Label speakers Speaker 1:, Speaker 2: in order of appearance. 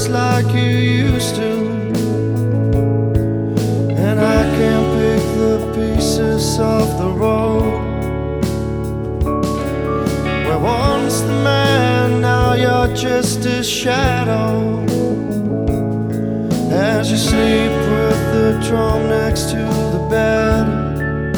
Speaker 1: just like you used to, and I can't pick the pieces off the road. Where once the man, now you're just a shadow, as you sleep with the drum next to the bed.